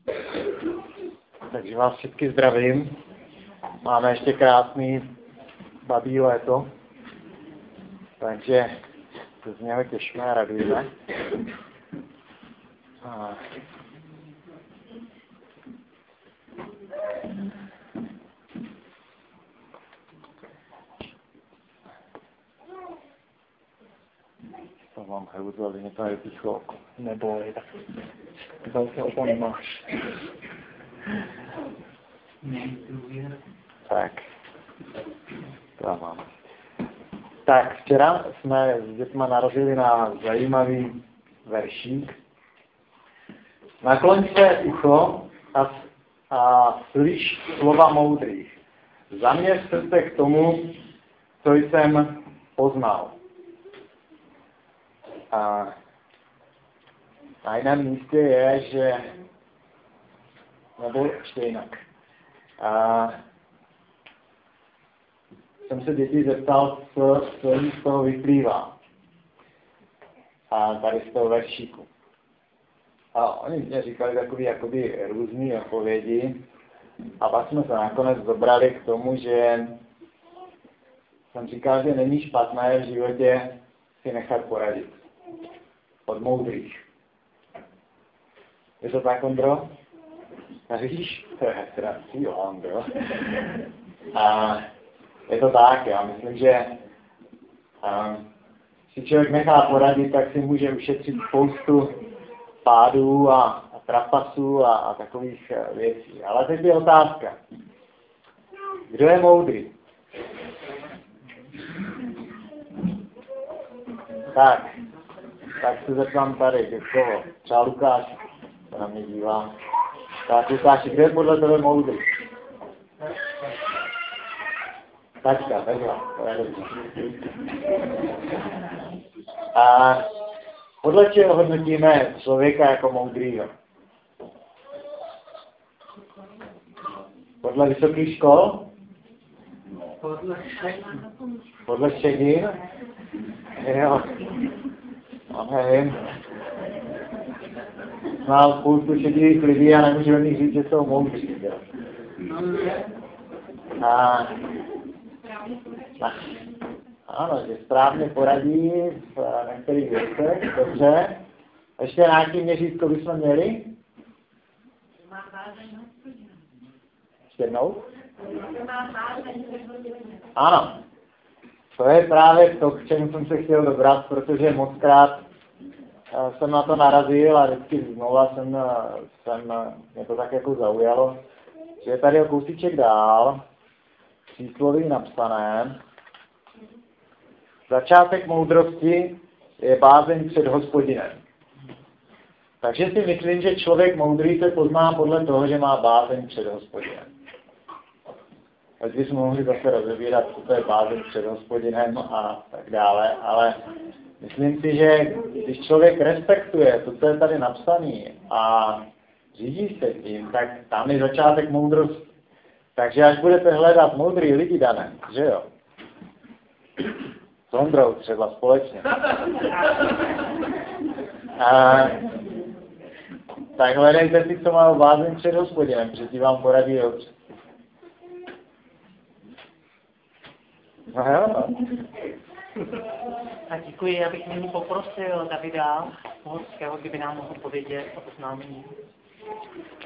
Takže vás všichni zdravím. Máme ještě krásný babí léto. Takže se z něho těšíme a radujeme. To mám hrůzu, ale mě to nevypíchlo oko. Neboj, tak velké oko nemáš. Tak. To mám. Tak, včera jsme s dětma narazili na zajímavý veršík. Nakloň své ucho a slyš slova moudrých. Zaměř se k tomu, co jsem poznal. A na jiném místě je, že nebo ještě jinak. Jsem se dětí zeptal, co jim z toho vyplývá. A tady z toho veršíku. A oni mě říkali takové jakoby různé odpovědi. A pak jsme se nakonec dobrali k tomu, že jsem říkal, že není špatné v životě si nechat poradit. Od moudrých. Je to tak, Ondro? A víš, to je teda Ondro. A je to tak, já myslím, že si člověk nechá poradit, tak si může ušetřit spoustu pádů a trapasů a takových věcí. Ale teď je otázka. Kdo je moudrý? Tak se zeptám tady, koho? Třeba Lukáš, se na mě dívá. Tak Lukáši, kdo je podle tebe moudrý? Tačka, takhle. A podle čeho hodnotíme člověka jako moudrýho? Podle vysokých škol? Podle šegin? Jo. Nevím. Znám spoustu šedivých lidí a nemůžu o nich říct, že jsou moudří. Ano, že správně poradí v některých věcech, dobře. Ještě nějaký měřítko bychom měli? Ještě jednou? Ano. To je právě to, k čemu jsem se chtěl dobrat, protože mockrát jsem na to narazil a vždycky znova mě to tak jako zaujalo, že je tady o kousíček dál, přísloví napsané. Začátek moudrosti je bázeň před Hospodinem. Takže si myslím, že člověk moudrý se pozná podle toho, že má bázeň před Hospodinem. Ať bychom mohli zase rozebírat, co to je bázeň před Hospodinem a tak dále, ale myslím si, že když člověk respektuje to, co je tady napsané a řídí se tím, tak tam je začátek moudrosti. Takže až budete hledat moudrý lidi, Dané, že jo? S Ondrou třeba společně. Tak hledejte si, co má bázeň před Hospodinem, protože ti vám poradí dobře. No jo. Tak děkuji, já bych nyní poprosil Davida Pohodského, kdyby nám mohl povědět o oznámení.